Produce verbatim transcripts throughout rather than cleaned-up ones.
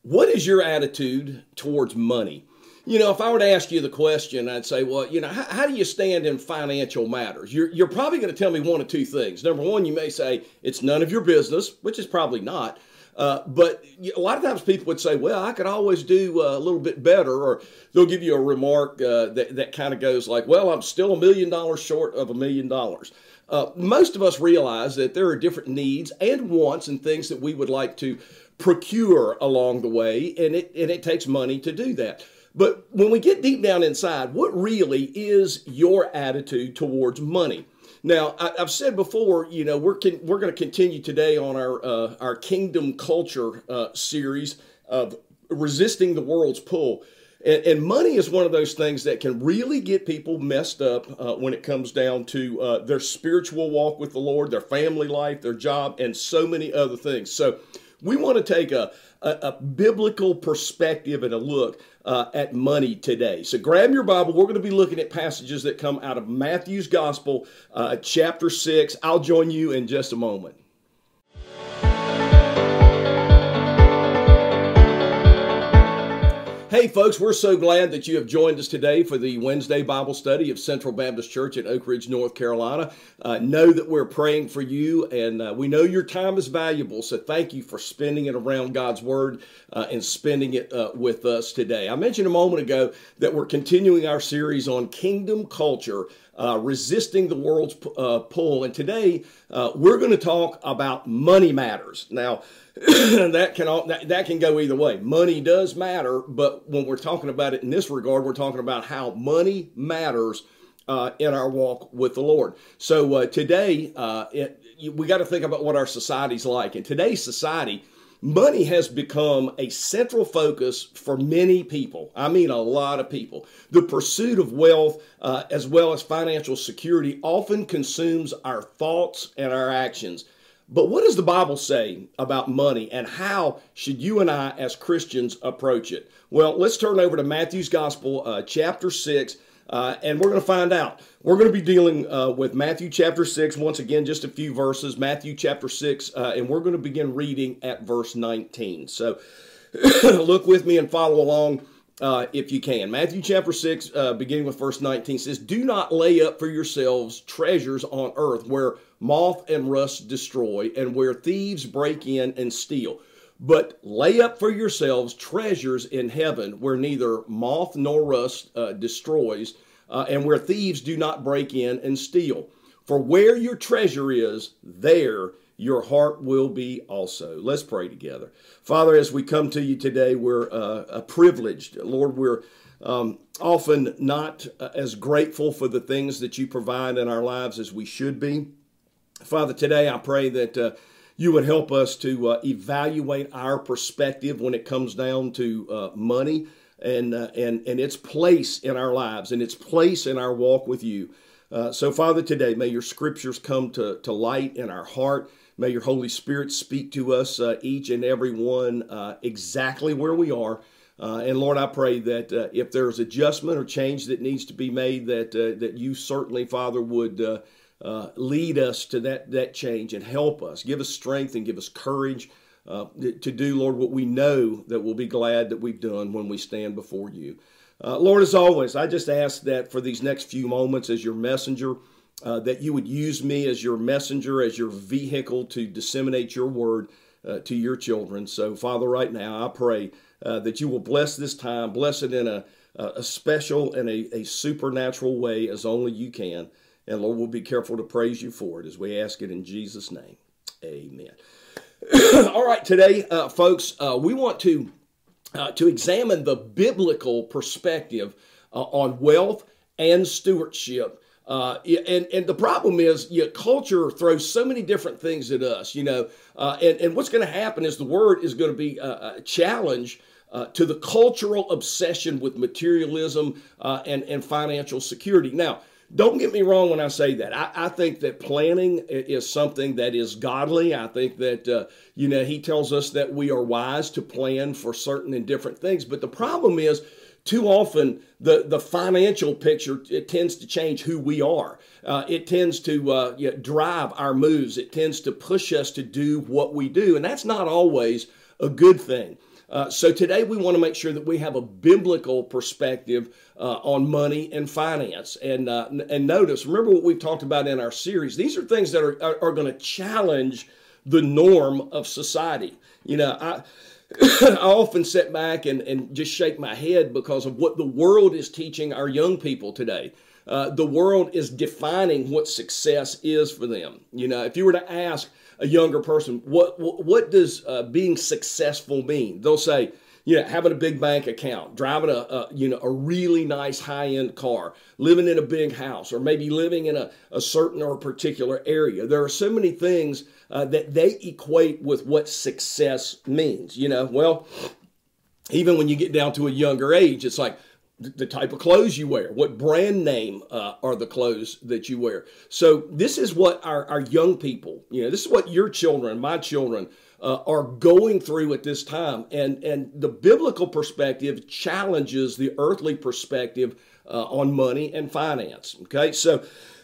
What is your attitude towards money? You know, if I were to ask you the question, I'd say, well, you know, how, how do you stand in financial matters? You're, you're probably going to tell me one of two things. Number one, you may say it's none of your business, which is probably not. Uh, but a lot of times people would say, well, I could always do uh, a little bit better, or they'll give you a remark uh, that, that kind of goes like, well, I'm still a million dollars short of a million dollars. Uh, most of us realize that there are different needs and wants and things that we would like to procure along the way, and it, and it takes money to do that. But when we get deep down inside, what really is your attitude towards money? Now, I, I've said before, you know, we're con- we're going to continue today on our uh, our Kingdom Culture uh, series of resisting the world's pull. And, and money is one of those things that can really get people messed up uh, when it comes down to uh, their spiritual walk with the Lord, their family life, their job, and so many other things. So we want to take a, a, a biblical perspective and a look uh, at money today. So grab your Bible. We're going to be looking at passages that come out of Matthew's Gospel, uh, chapter six. I'll join you in just a moment. Hey folks, we're so glad that you have joined us today for the Wednesday Bible study of Central Baptist Church in Oak Ridge, North Carolina. Uh, know that we're praying for you, and uh, we know your time is valuable, so thank you for spending it around God's Word uh, and spending it uh, with us today. I mentioned a moment ago that we're continuing our series on kingdom culture, uh, resisting the world's uh, pull, and today uh, we're going to talk about money matters. Now, that can all, that, that can go either way. Money does matter, but when we're talking about it in this regard, we're talking about how money matters uh, in our walk with the Lord. So uh, today, uh, it, we got to think about what our society's like. In today's society, money has become a central focus for many people. I mean, a lot of people. The pursuit of wealth, uh, as well as financial security, often consumes our thoughts and our actions. But what does the Bible say about money, and how should you and I as Christians approach it? Well, let's turn over to Matthew's Gospel, uh, chapter six, uh, and we're going to find out. We're going to be dealing uh, with Matthew chapter six, once again, just a few verses, Matthew chapter six, uh, and we're going to begin reading at verse nineteen. So look with me and follow along uh, if you can. Matthew chapter six, uh, beginning with verse nineteen, says, "Do not lay up for yourselves treasures on earth, where moth and rust destroy, and where thieves break in and steal. But lay up for yourselves treasures in heaven, where neither moth nor rust uh, destroys, uh, and where thieves do not break in and steal. For where your treasure is, there your heart will be also." Let's pray together. Father, as we come to you today, we're uh, privileged. Lord, we're um, often not uh, as grateful for the things that you provide in our lives as we should be. Father, today I pray that uh, you would help us to uh, evaluate our perspective when it comes down to uh, money and, uh, and, and its place in our lives and its place in our walk with you. Uh, so, Father, today may your scriptures come to, to light in our heart. May your Holy Spirit speak to us, uh, each and every one, uh, exactly where we are. Uh, and Lord, I pray that uh, if there's adjustment or change that needs to be made, that uh, that you certainly, Father, would uh, Uh, lead us to that, that change and help us. Give us strength and give us courage uh, to do, Lord, what we know that we'll be glad that we've done when we stand before you. Uh, Lord, as always, I just ask that for these next few moments as your messenger, uh, that you would use me as your messenger, as your vehicle to disseminate your word uh, to your children. So, Father, right now, I pray uh, that you will bless this time, bless it in a, a special and a, a supernatural way as only you can. And Lord, we'll be careful to praise you for it as we ask it in Jesus' name. Amen. All right, today, uh, folks, uh, we want to uh, to examine the biblical perspective uh, on wealth and stewardship. Uh, and, and the problem is, you know, culture throws so many different things at us, you know, uh, and, and what's going to happen is the word is going to be a, a challenge uh, to the cultural obsession with materialism uh, and, and financial security. Now, don't get me wrong when I say that. I, I think that planning is something that is godly. I think that, uh, you know, he tells us that we are wise to plan for certain and different things. But the problem is, too often, the, the financial picture, it tends to change who we are. Uh, it tends to uh, you know, drive our moves. It tends to push us to do what we do. And that's not always a good thing. Uh, so today we want to make sure that we have a biblical perspective uh, on money and finance. And uh, and notice, remember what we've talked about in our series. These are things that are, are, are going to challenge the norm of society. You know, I, I often sit back and, and just shake my head because of what the world is teaching our young people today. Uh, the world is defining what success is for them. You know, if you were to ask a younger person, what what, what does uh, being successful mean? They'll say, you know, having a big bank account, driving a, a you know a really nice high-end car, living in a big house, or maybe living in a, a certain or particular area. There are so many things uh, that they equate with what success means. You know, well, even when you get down to a younger age, it's like the type of clothes you wear, what brand name uh, are the clothes that you wear. So this is what our, our young people, you know, this is what your children, my children uh, are going through at this time. And, and the biblical perspective challenges the earthly perspective uh, on money and finance. Okay, so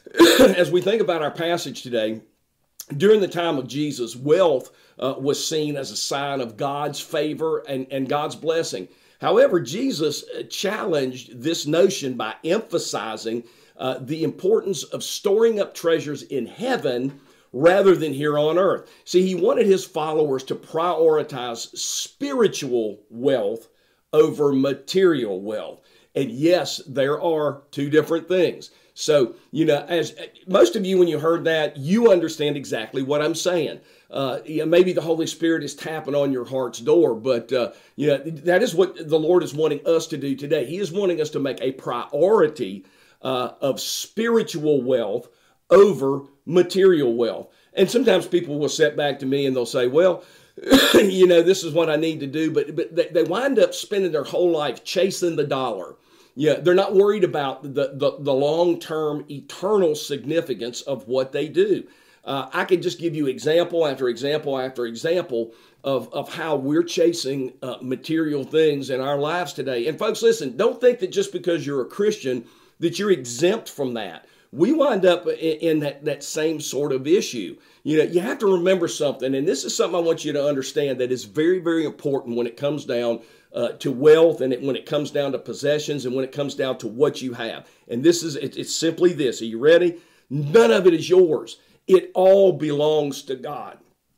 as we think about our passage today, during the time of Jesus, wealth uh, was seen as a sign of God's favor and, and God's blessing. However, Jesus challenged this notion by emphasizing uh, the importance of storing up treasures in heaven rather than here on earth. See, he wanted his followers to prioritize spiritual wealth over material wealth. And yes, there are two different things. So, you know, as most of you, when you heard that, you understand exactly what I'm saying. Uh, yeah, maybe the Holy Spirit is tapping on your heart's door, but uh, you know, that is what the Lord is wanting us to do today. He is wanting us to make a priority uh, of spiritual wealth over material wealth. And sometimes people will sit back to me and they'll say, well, you know, this is what I need to do. But, but they wind up spending their whole life chasing the dollar. Yeah, they're not worried about the, the, the long-term eternal significance of what they do. Uh, I could just give you example after example after example of, of how we're chasing uh, material things in our lives today. And folks, listen, don't think that just because you're a Christian that you're exempt from that. We wind up in, in that, that same sort of issue. You know, you have to remember something, and this is something I want you to understand that is very, very important when it comes down uh, to wealth, and it, when it comes down to possessions, and when it comes down to what you have. And this is, it, it's simply this. Are you ready? None of it is yours. It all belongs to God.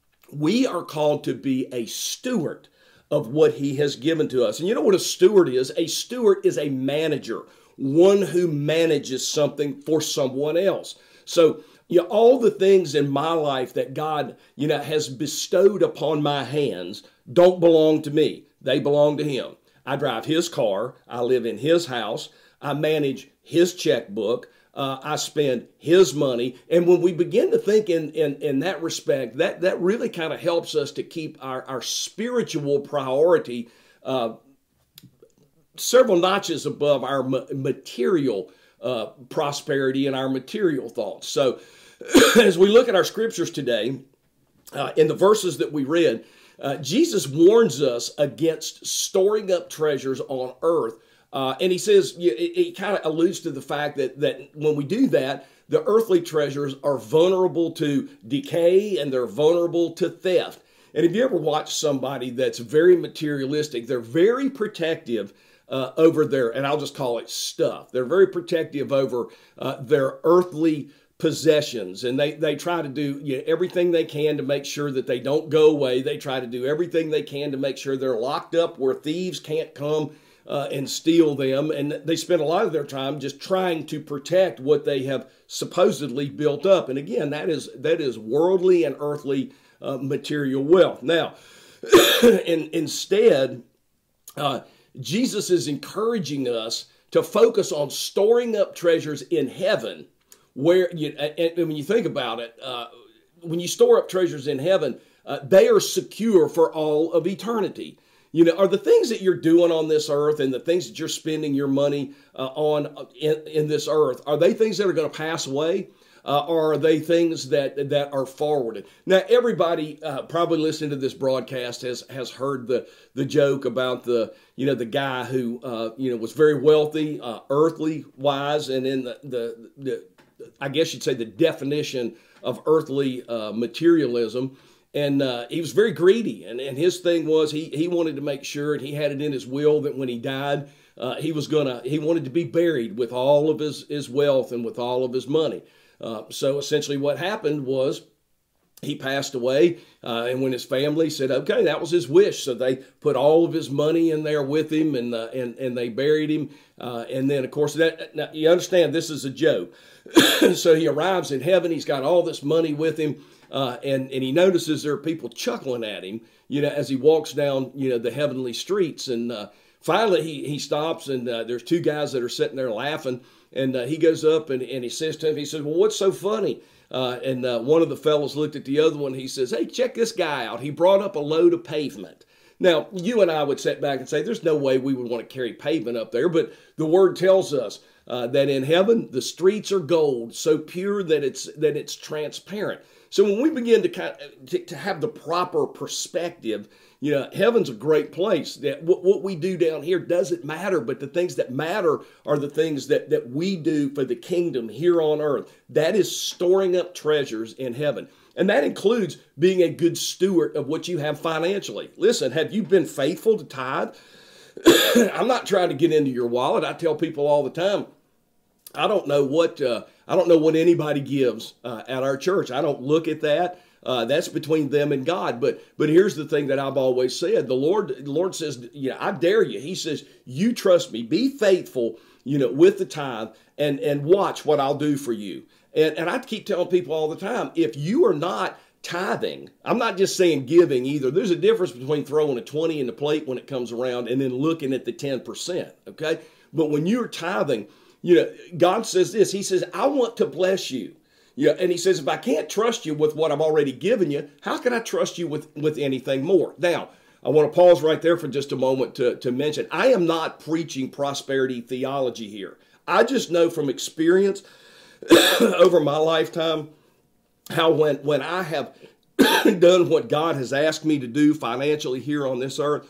We are called to be a steward of what he has given to us. And you know what a steward is? A steward is a manager, one who manages something for someone else. So, you know, all the things in my life that God, you know, has bestowed upon my hands don't belong to me. They belong to him. I drive his car. I live in his house. I manage his checkbook. Uh, I spend his money. And when we begin to think in, in, in that respect, that, that really kind of helps us to keep our, our spiritual priority uh, several notches above our ma- material uh, prosperity and our material thoughts. So as we look at our scriptures today, uh, in the verses that we read, uh, Jesus warns us against storing up treasures on earth. Uh, and he says, it, it kind of alludes to the fact that, that when we do that, the earthly treasures are vulnerable to decay and they're vulnerable to theft. And if you ever watch somebody that's very materialistic, they're very protective uh, over their, and I'll just call it stuff. They're very protective over uh, their earthly possessions, and they, they try to do you know, everything they can to make sure that they don't go away. They try to do everything they can to make sure they're locked up where thieves can't come Uh, and steal them, and they spend a lot of their time just trying to protect what they have supposedly built up. And again, that is that is worldly and earthly uh, material wealth. Now, in, instead, uh, Jesus is encouraging us to focus on storing up treasures in heaven, where you, and, and when you think about it, uh, when you store up treasures in heaven, uh, they are secure for all of eternity. You know, are the things that you're doing on this earth and the things that you're spending your money uh, on in, in this earth, are they things that are going to pass away? Uh, or are they things that that are forwarded? Now, everybody uh, probably listening to this broadcast has has heard the the joke about the you know the guy who uh, you know was very wealthy, uh, earthly wise, and in the, the the I guess you'd say the definition of earthly uh, materialism. And uh, he was very greedy. And, and his thing was he, he wanted to make sure, and he had it in his will, that when he died, uh, he was going to, he wanted to be buried with all of his, his wealth and with all of his money. Uh, so essentially what happened was he passed away. Uh, and when his family said, okay, that was his wish. So they put all of his money in there with him, and uh, and, and they buried him. Uh, and then, of course, that now, you understand this is a joke. So he arrives in heaven. He's got all this money with him. Uh, and, and he notices there are people chuckling at him, you know, as he walks down, you know, the heavenly streets. And uh, finally he, he stops, and uh, there's two guys that are sitting there laughing. And uh, he goes up and, and he says to him, he says, well, what's so funny? Uh, and uh, one of the fellows looked at the other one. He says, hey, check this guy out. He brought up a load of pavement. Now, you and I would sit back and say, there's no way we would want to carry pavement up there. But the word tells us uh, that in heaven, the streets are gold, so pure that it's that it's transparent. So when we begin to, kind of, to, to have the proper perspective, you know, heaven's a great place. That what, what we do down here doesn't matter, but the things that matter are the things that, that we do for the kingdom here on earth. That is storing up treasures in heaven. And that includes being a good steward of what you have financially. Listen, have you been faithful to tithe? I'm not trying to get into your wallet. I tell people all the time, I don't know what uh, I don't know what anybody gives uh, at our church. I don't look at that. Uh, that's between them and God. But but here's the thing that I've always said: the Lord the Lord says, you know, I dare you. He says, you trust me, be faithful, you know, with the tithe, and and watch what I'll do for you. And and I keep telling people all the time, if you are not tithing, I'm not just saying giving either. There's a difference between throwing a twenty in the plate when it comes around and then looking at the ten percent. Okay, but when you're tithing, you know, God says this. He says, I want to bless you. Yeah, and he says, if I can't trust you with what I've already given you, how can I trust you with, with anything more? Now, I want to pause right there for just a moment to, to mention, I am not preaching prosperity theology here. I just know from experience over my lifetime how when, when I have done what God has asked me to do financially here on this earth,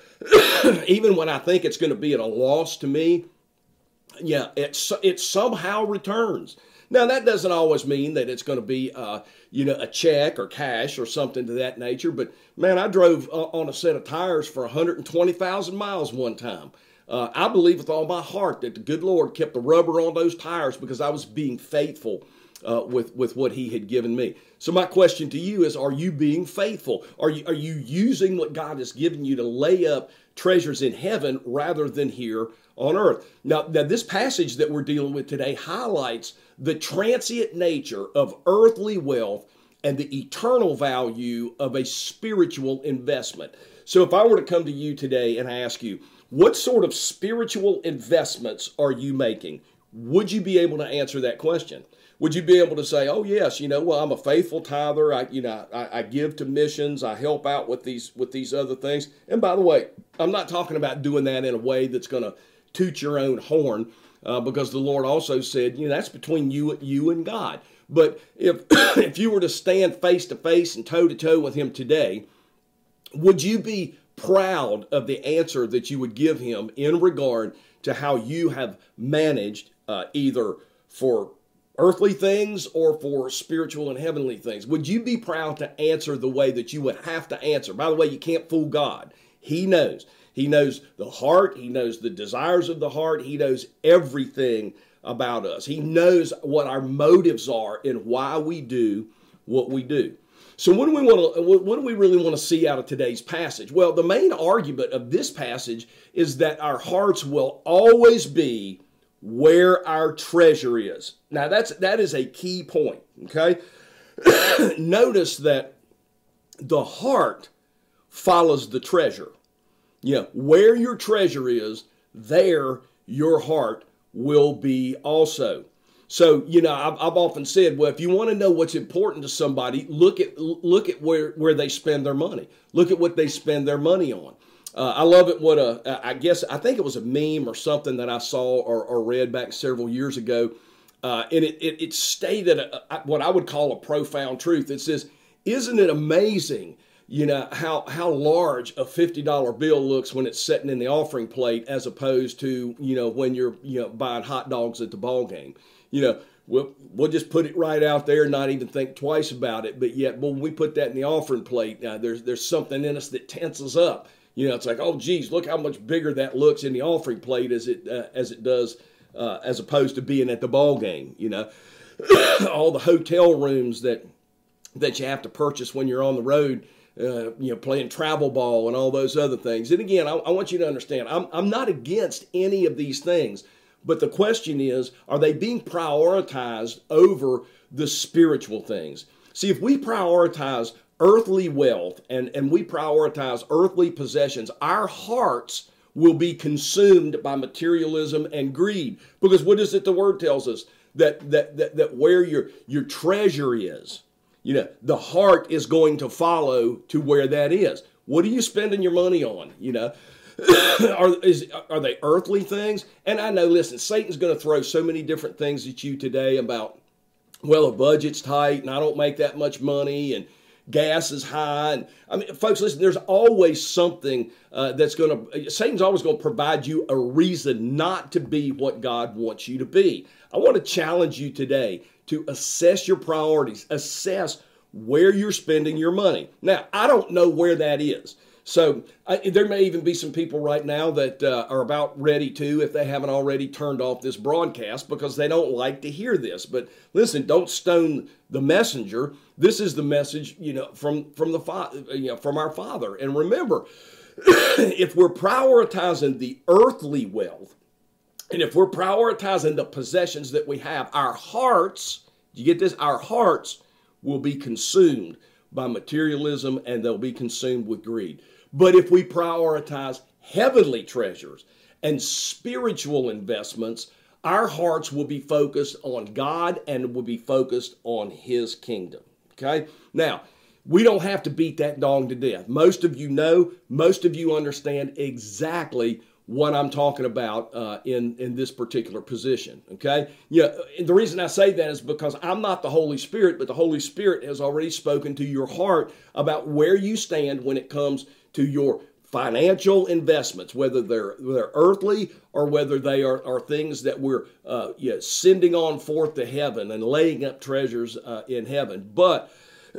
even when I think it's going to be at a loss to me, yeah, it, it somehow returns. Now, that doesn't always mean that it's going to be, uh, you know, a check or cash or something to that nature. But, man, I drove uh, on a set of tires for one hundred twenty thousand miles one time. Uh, I believe with all my heart that the good Lord kept the rubber on those tires because I was being faithful uh, with, with what he had given me. So my question to you is, are you being faithful? Are you, are you using what God has given you to lay up treasures in heaven rather than here on earth? Now, now this passage that we're dealing with today highlights the transient nature of earthly wealth and the eternal value of a spiritual investment. So if I were to come to you today and ask you, what sort of spiritual investments are you making? Would you be able to answer that question? Would you be able to say, oh yes, you know, well, I'm a faithful tither. I, you know, I, I give to missions. I help out with these, with these other things. And by the way, I'm not talking about doing that in a way that's going to toot your own horn. Uh, because the Lord also said, you know, that's between you, you and God. But if if you were to stand face to face and toe to toe with him today, would you be proud of the answer that you would give him in regard to how you have managed uh, either for earthly things or for spiritual and heavenly things? Would you be proud to answer the way that you would have to answer? By the way, you can't fool God. He knows. He knows the heart. He knows the desires of the heart. He knows everything about us. He knows what our motives are and why we do what we do. So what do we want to, what do we really want to see out of today's passage? Well, the main argument of this passage is that our hearts will always be where our treasure is. Now that's, that is a key point. Okay. Notice that the heart follows the treasure. You know, where your treasure is, there your heart will be also. So, you know, I've, I've often said, well, if you want to know what's important to somebody, look at look at where, where they spend their money. Look at what they spend their money on. Uh, I love it. What a, I guess, I think it was a meme or something that I saw or, or read back several years ago. Uh, and it, it, it stated a, a, what I would call a profound truth. It says, isn't it amazing, you know, how, how large a fifty dollar bill looks when it's sitting in the offering plate as opposed to, you know, when you're, you know, buying hot dogs at the ball game. You know, we'll, we'll just put it right out there and not even think twice about it. But yet, when we put that in the offering plate, now there's there's something in us that tenses up. You know, it's like, oh, geez, look how much bigger that looks in the offering plate as it uh, as it does uh, as opposed to being at the ball game. You know, all the hotel rooms that that you have to purchase when you're on the road. Uh, you know, playing travel ball and all those other things. And again, I, I want you to understand, I'm, I'm not against any of these things, but the question is, are they being prioritized over the spiritual things? See, if we prioritize earthly wealth and, and we prioritize earthly possessions, our hearts will be consumed by materialism and greed. Because what is it the word tells us? That, that, that, that where your, your treasure is, you know, the heart is going to follow to where that is. What are you spending your money on? You know, are, is, are they earthly things? And I know, listen, Satan's going to throw so many different things at you today about, well, a budget's tight and I don't make that much money and gas is high. And I mean, folks, listen, there's always something uh, that's going to, Satan's always going to provide you a reason not to be what God wants you to be. I want to challenge you today to assess your priorities, assess where you're spending your money. Now, I don't know where that is. So I, there may even be some people right now that uh, are about ready to, if they haven't already turned off this broadcast because they don't like to hear this. But listen, don't stone the messenger. This is the message, you know, from from the fa- you know, from our Father. And remember, if we're prioritizing the earthly wealth, and if we're prioritizing the possessions that we have, our hearts, do you get this? Our hearts will be consumed by materialism and they'll be consumed with greed. But if we prioritize heavenly treasures and spiritual investments, our hearts will be focused on God and will be focused on His kingdom. Okay? Now, we don't have to beat that dog to death. Most of you know, most of you understand exactly what I'm talking about uh, in, in this particular position, okay? Yeah, and the reason I say that is because I'm not the Holy Spirit, but the Holy Spirit has already spoken to your heart about where you stand when it comes to your financial investments, whether they're, they're earthly or whether they are, are things that we're uh, yeah, sending on forth to heaven and laying up treasures uh, in heaven. But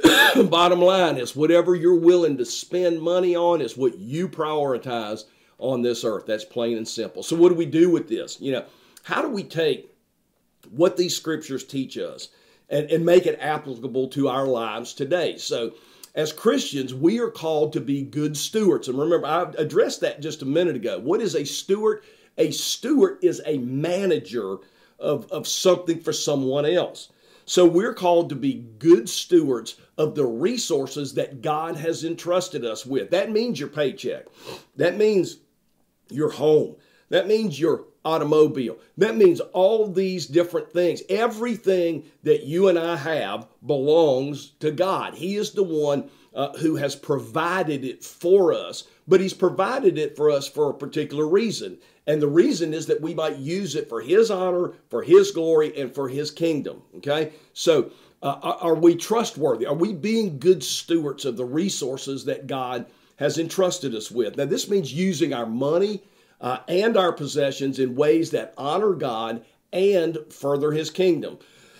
bottom line is whatever you're willing to spend money on is what you prioritize on this earth. That's plain and simple. So what do we do with this? You know, how do we take what these scriptures teach us and, and make it applicable to our lives today? So as Christians, we are called to be good stewards. And remember, I addressed that just a minute ago. What is a steward? A steward is a manager of, of something for someone else. So we're called to be good stewards of the resources that God has entrusted us with. That means your paycheck. That means your home. That means your automobile. That means all these different things. Everything that you and I have belongs to God. He is the one uh, who has provided it for us, but He's provided it for us for a particular reason. And the reason is that we might use it for His honor, for His glory, and for His kingdom. Okay? So uh, are we trustworthy? Are we being good stewards of the resources that God has entrusted us with? Now, this means using our money uh, and our possessions in ways that honor God and further His kingdom.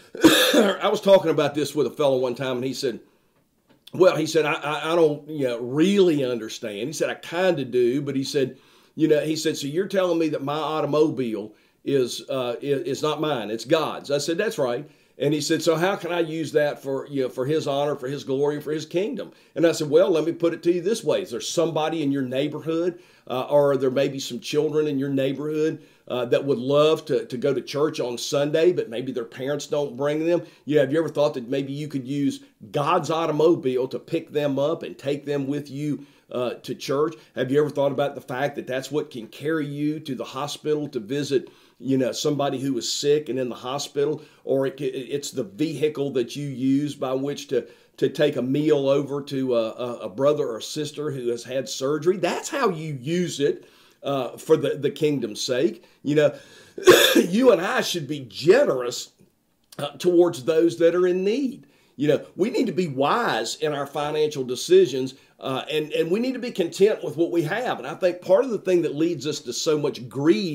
I was talking about this with a fellow one time, and he said, well, he said, I, I, I don't you know, really understand. He said, I kind of do, but he said, you know, he said, so you're telling me that my automobile is, uh, is, is not mine, it's God's. I said, that's right. And he said, so how can I use that for, you know, for His honor, for His glory, and for His kingdom? And I said, well, let me put it to you this way. Is there somebody in your neighborhood, uh, or there may be some children in your neighborhood uh, that would love to, to go to church on Sunday, but maybe their parents don't bring them? Yeah, have you ever thought that maybe you could use God's automobile to pick them up and take them with you uh, to church? Have you ever thought about the fact that that's what can carry you to the hospital to visit you know, somebody who is sick and in the hospital, or it, it's the vehicle that you use by which to, to take a meal over to a, a brother or sister who has had surgery? That's how you use it uh, for the, the kingdom's sake. You know, you and I should be generous uh, towards those that are in need. You know, we need to be wise in our financial decisions, uh, and, and we need to be content with what we have. And I think part of the thing that leads us to so much greed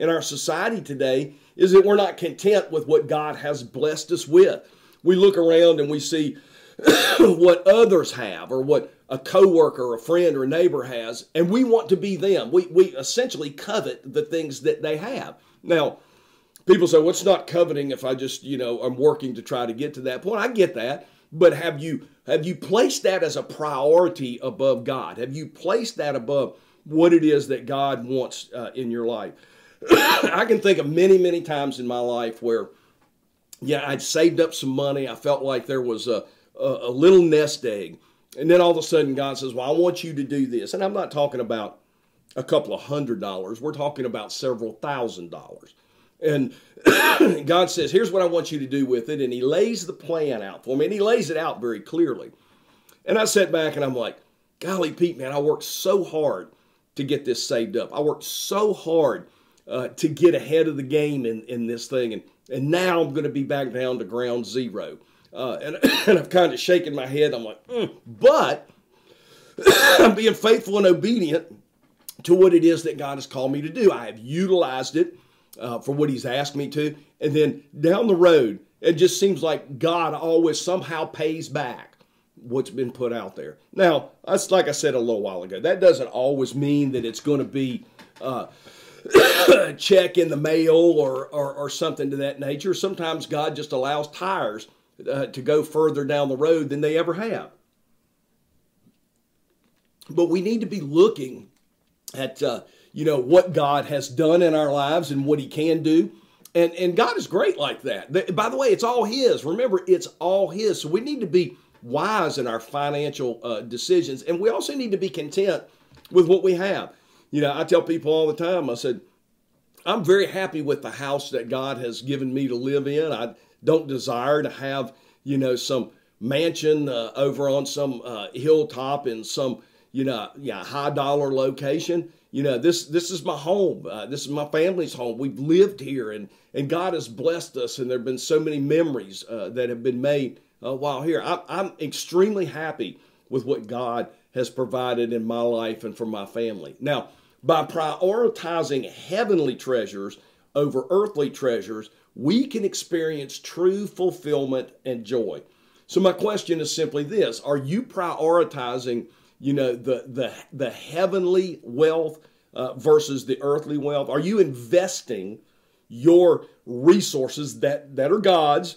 in our society today is that we're not content with what God has blessed us with. We look around and we see what others have, or what a coworker, or a friend, or a neighbor has, and we want to be them. We we essentially covet the things that they have. Now, people say, well, it's not coveting if I just, you know, I'm working to try to get to that point. I get that. But have you have you placed that as a priority above God? Have you placed that above what it is that God wants uh, in your life? I can think of many, many times in my life where, yeah, I'd saved up some money. I felt like there was a, a, a little nest egg. And then all of a sudden God says, well, I want you to do this. And I'm not talking about a couple of hundred dollars. We're talking about several thousand dollars. And God says, here's what I want you to do with it. And he lays the plan out for me. And he lays it out very clearly. And I sat back and I'm like, golly, Pete, man, I worked so hard to get this saved up. I worked so hard uh, to get ahead of the game in, in this thing. And, and now I'm going to be back down to ground zero. Uh, and, and I've kind of shaken my head. I'm like, mm. But I'm being faithful and obedient to what it is that God has called me to do. I have utilized it uh, for what he's asked me to. And then down the road, it just seems like God always somehow pays back what's been put out there. Now, that's like I said a little while ago. That doesn't always mean that it's going to be uh, a check in the mail or, or, or something to that nature. Sometimes God just allows tires uh, to go further down the road than they ever have. But we need to be looking at, uh, you know, what God has done in our lives and what he can do. And, and God is great like that. By the way, it's all his. Remember, it's all his. So we need to be wise in our financial uh, decisions. And we also need to be content with what we have. You know, I tell people all the time, I said, I'm very happy with the house that God has given me to live in. I don't desire to have, you know, some mansion uh, over on some uh, hilltop in some, you know, yeah, high dollar location. You know, this this is my home. Uh, this is my family's home. We've lived here, and and God has blessed us, and there have been so many memories uh, that have been made uh, while here. I'm, I'm extremely happy with what God has provided in my life and for my family. Now, by prioritizing heavenly treasures over earthly treasures, we can experience true fulfillment and joy. So my question is simply this: are you prioritizing, you know, the the the heavenly wealth uh, versus the earthly wealth? Are you investing your resources that, that are God's?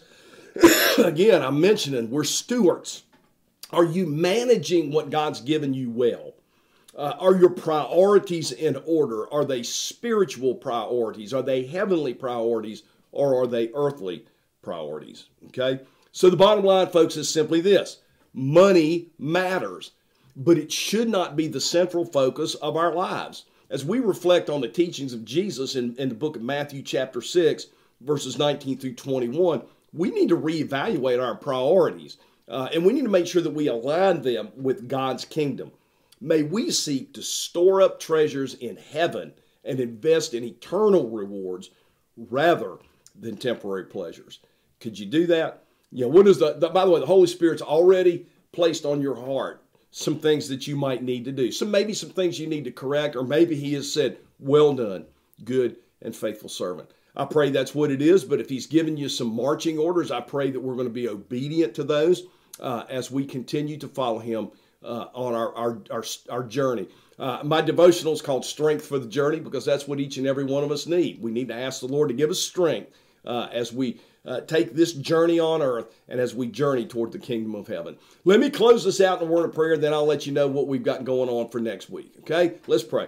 Again, I'm mentioning we're stewards. Are you managing what God's given you well? Uh, are your priorities in order? Are they spiritual priorities? Are they heavenly priorities? Or are they earthly priorities? Okay? So the bottom line, folks, is simply this: money matters, but it should not be the central focus of our lives. As we reflect on the teachings of Jesus in, in the book of Matthew chapter six, verses nineteen through twenty-one, we need to reevaluate our priorities, uh, and we need to make sure that we align them with God's kingdom. May we seek to store up treasures in heaven and invest in eternal rewards rather than temporary pleasures. Could you do that? You know, what is the, the by the way, the Holy Spirit's already placed on your heart some things that you might need to do. So maybe some things you need to correct, or maybe he has said, well done, good and faithful servant. I pray that's what it is, but if he's given you some marching orders, I pray that we're going to be obedient to those uh, as we continue to follow him uh, on our, our, our, our journey. Uh, my devotional is called Strength for the Journey, because that's what each and every one of us need. We need to ask the Lord to give us strength uh, as we uh, take this journey on earth and as we journey toward the kingdom of heaven. Let me close this out in a word of prayer, then I'll let you know what we've got going on for next week. Okay? Let's pray.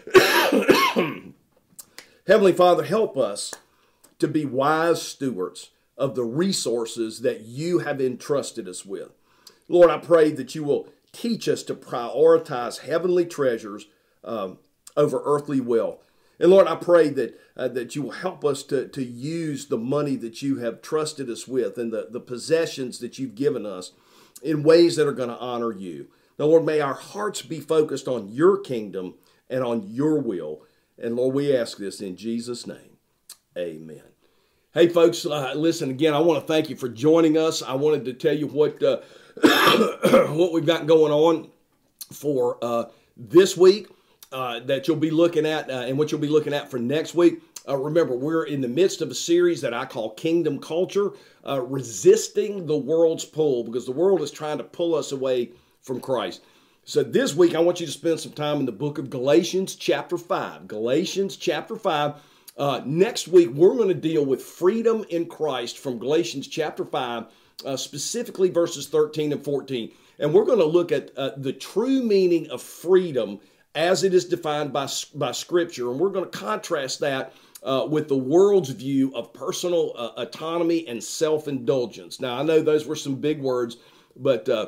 Heavenly Father, help us to be wise stewards of the resources that you have entrusted us with. Lord, I pray that you will teach us to prioritize heavenly treasures um, over earthly wealth. And Lord, I pray that uh, that you will help us to, to use the money that you have trusted us with and the, the possessions that you've given us in ways that are going to honor you. Now, Lord, may our hearts be focused on your kingdom and on your will. And Lord, we ask this in Jesus' name. Amen. Hey, folks, uh, listen, again, I want to thank you for joining us. I wanted to tell you what uh, what we've got going on for uh, this week uh, that you'll be looking at uh, and what you'll be looking at for next week. Uh, remember, we're in the midst of a series that I call Kingdom Culture, uh, resisting the world's pull, because the world is trying to pull us away from Christ. So this week, I want you to spend some time in the book of Galatians chapter five. Galatians chapter five. Uh, next week, we're going to deal with freedom in Christ from Galatians chapter five, uh, specifically verses thirteen and fourteen. And we're going to look at uh, the true meaning of freedom as it is defined by, by Scripture. And we're going to contrast that uh, with the world's view of personal uh, autonomy and self-indulgence. Now, I know those were some big words, but uh,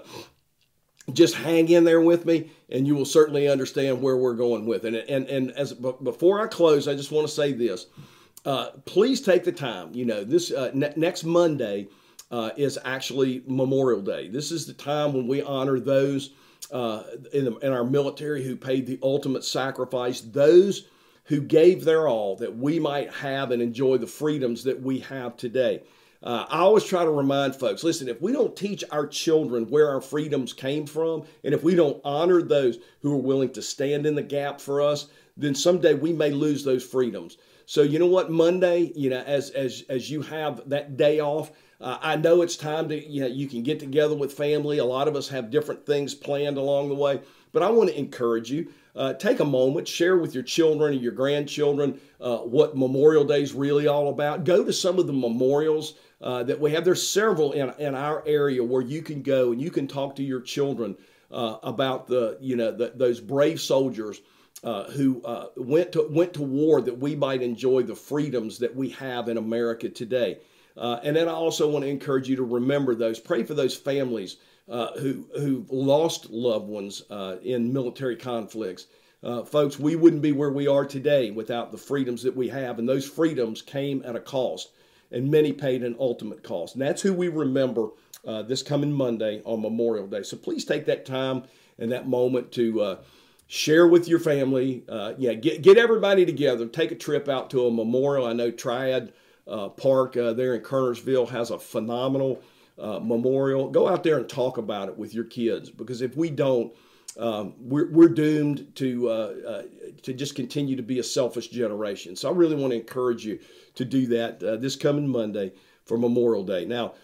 just hang in there with me, and you will certainly understand where we're going with it. And and, and as before I close, I just want to say this: uh, please take the time. You know, this uh, ne- next Monday uh, is actually Memorial Day. This is the time when we honor those uh, in, the, in our military who paid the ultimate sacrifice, those who gave their all that we might have and enjoy the freedoms that we have today. Uh, I always try to remind folks, listen, if we don't teach our children where our freedoms came from, and if we don't honor those who are willing to stand in the gap for us, then someday we may lose those freedoms. So you know what, Monday, you know, as as as you have that day off, uh, I know it's time to, you know, you can get together with family. A lot of us have different things planned along the way, but I want to encourage you. Uh, take a moment, share with your children and your grandchildren uh, what Memorial Day is really all about. Go to some of the memorials uh, that we have. There's several in, in our area where you can go and you can talk to your children uh, about the, you know, the, those brave soldiers uh, who uh, went to went to war that we might enjoy the freedoms that we have in America today. Uh, and then I also want to encourage you to remember those. Pray for those families Uh, who who lost loved ones uh, in military conflicts. Uh, folks, we wouldn't be where we are today without the freedoms that we have, and those freedoms came at a cost, and many paid an ultimate cost. And that's who we remember uh, this coming Monday on Memorial Day. So please take that time and that moment to uh, share with your family. Uh, yeah, get get everybody together. Take a trip out to a memorial. I know Triad uh, Park uh, there in Kernersville has a phenomenal Uh, memorial. Go out there and talk about it with your kids, because if we don't, um, we're, we're doomed to uh, uh, to just continue to be a selfish generation. So I really want to encourage you to do that uh, this coming Monday for Memorial Day. Now,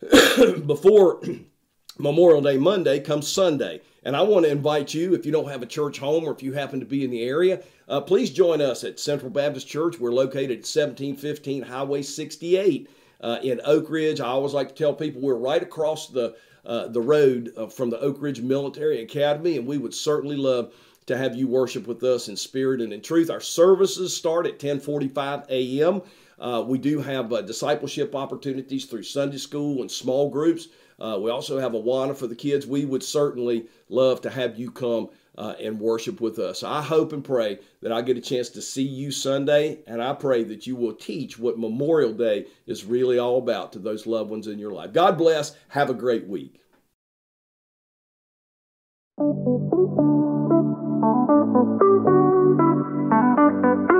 before Memorial Day Monday comes Sunday, and I want to invite you, if you don't have a church home or if you happen to be in the area, uh, please join us at Central Baptist Church. We're located at seventeen fifteen Highway sixty-eight. Uh, in Oak Ridge. I always like to tell people we're right across the uh, the road uh, from the Oak Ridge Military Academy, and we would certainly love to have you worship with us in spirit and in truth. Our services start at ten forty-five a.m. Uh, we do have uh, discipleship opportunities through Sunday school and small groups. Uh, we also have Awana for the kids. We would certainly love to have you come Uh, and worship with us. I hope and pray that I get a chance to see you Sunday, and I pray that you will teach what Memorial Day is really all about to those loved ones in your life. God bless. Have a great week. Thank you.